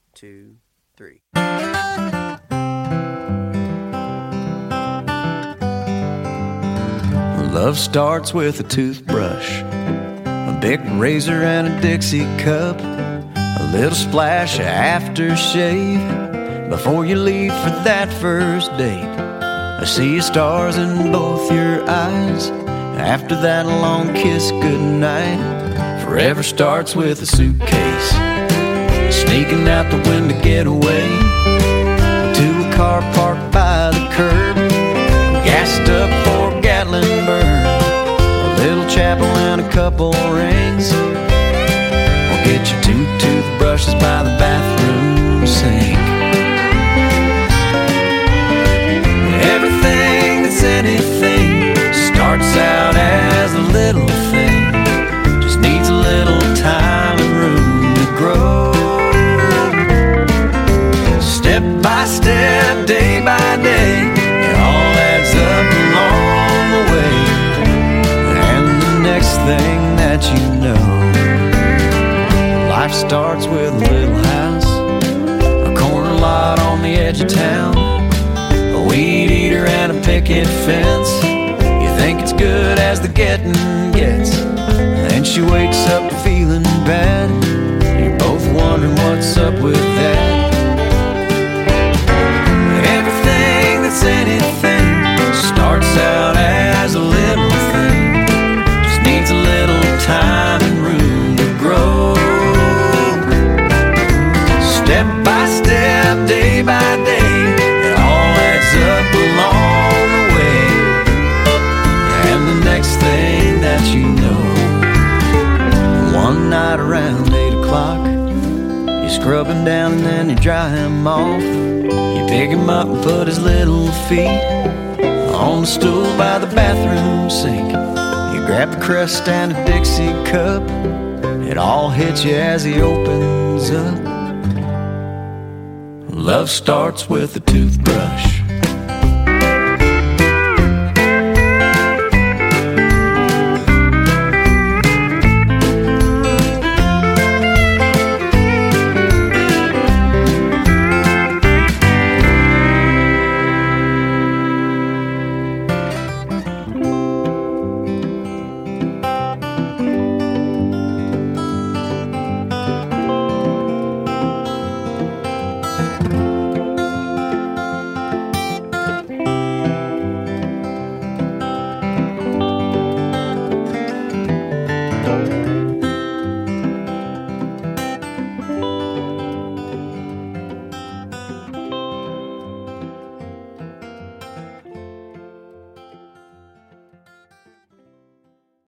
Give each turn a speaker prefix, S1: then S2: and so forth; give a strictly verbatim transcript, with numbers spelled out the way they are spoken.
S1: two, three.
S2: Love starts with a toothbrush, a big razor and a Dixie cup, a little splash of aftershave before you leave for that first date. I see your stars in both your eyes. After that long kiss goodnight, forever starts with a suitcase, sneaking out the window to get away to a car parked by the curb, gassed up for Gatlinburg, a little chapel and a couple rings. We'll get your two toothbrushes by the bathroom sink. Everything that's anything starts out as a little thing, just needs a little time and room to grow. Step by step, day by day, it all adds up along the way. And the next thing that you know, life starts with a little house, a corner lot on the edge of town, a weed eater and a picket fence. You think it's good as the getting gets, then she wakes up feeling bad. You're both wondering what's up with that. Everything that's anything starts out as a little thing, just needs a little time and room to grow. Step by step, day by day, it all adds up along the way. And the next thing that you know, one night around eight o'clock, you're scrubbing down and then you dry him off. You pick him up and put his little feet on the stool by the bathroom sink. You grab the crust and a Dixie cup, it all hits you as he opens up. Love starts with a toothbrush,